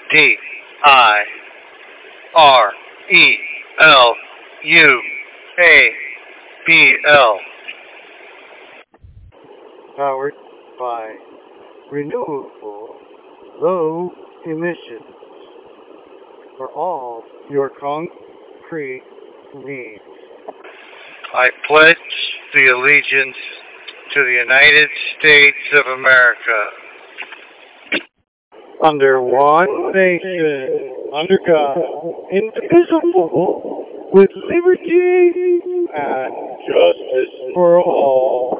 DIRELUABL. Powered by renewable low emissions for all your concrete needs. I pledge the allegiance to the United States of America, Under one nation, under God, indivisible, with liberty and justice for all.